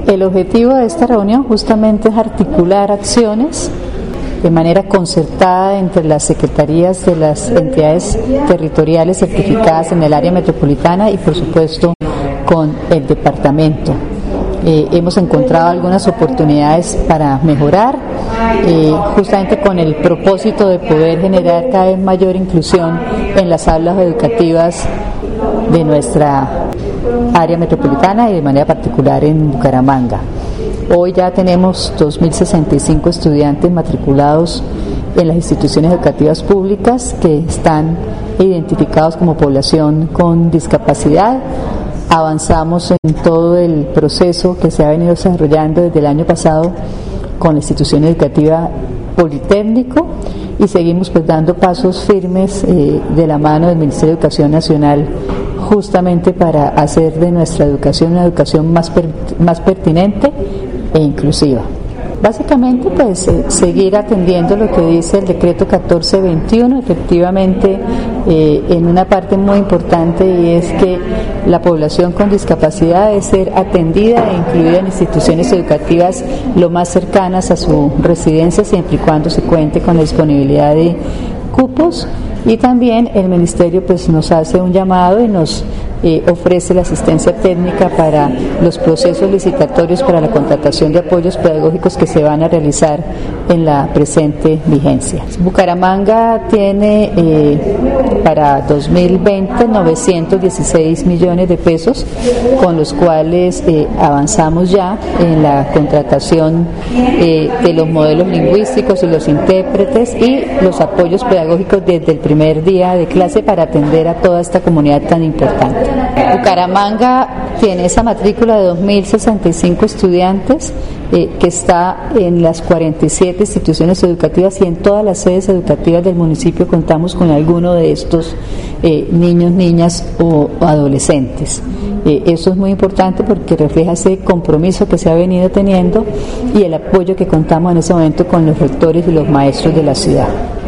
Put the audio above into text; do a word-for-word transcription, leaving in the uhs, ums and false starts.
El objetivo de esta reunión justamente es articular acciones de manera concertada entre las secretarías de las entidades territoriales certificadas en el área metropolitana y por supuesto con el departamento. Eh, hemos encontrado algunas oportunidades para mejorar, eh, justamente con el propósito de poder generar cada vez mayor inclusión en las aulas educativas de nuestra área metropolitana y de manera particular en Bucaramanga. Hoy ya tenemos dos mil sesenta y cinco estudiantes matriculados en las instituciones educativas públicas que están identificados como población con discapacidad. Avanzamos en todo el proceso que se ha venido desarrollando desde el año pasado con la institución educativa Politécnico y seguimos pues dando pasos firmes eh, de la mano del Ministerio de Educación Nacional justamente para hacer de nuestra educación una educación más, per, más pertinente e inclusiva. Básicamente, pues, eh, seguir atendiendo lo que dice el decreto catorce veintiuno, efectivamente, eh, en una parte muy importante, y es que la población con discapacidad debe ser atendida e incluida en instituciones educativas lo más cercanas a su residencia, siempre y cuando se cuente con la disponibilidad de cupos. Y también el Ministerio pues nos hace un llamado y nos eh, ofrece la asistencia técnica para los procesos licitatorios para la contratación de apoyos pedagógicos que se van a realizar en la presente vigencia. Bucaramanga tiene eh, para dos mil veinte novecientos dieciséis millones de pesos, con los cuales eh, avanzamos ya en la contratación eh, de los modelos lingüísticos y los intérpretes y los apoyos pedagógicos desde el primer día de clase para atender a toda esta comunidad tan importante. Bucaramanga tiene esa matrícula de dos mil sesenta y cinco estudiantes eh, que está en las cuarenta y siete instituciones educativas y en todas las sedes educativas del municipio contamos con alguno de estos eh, niños, niñas o, o adolescentes. Eh, eso es muy importante porque refleja ese compromiso que se ha venido teniendo y el apoyo que contamos en ese momento con los rectores y los maestros de la ciudad.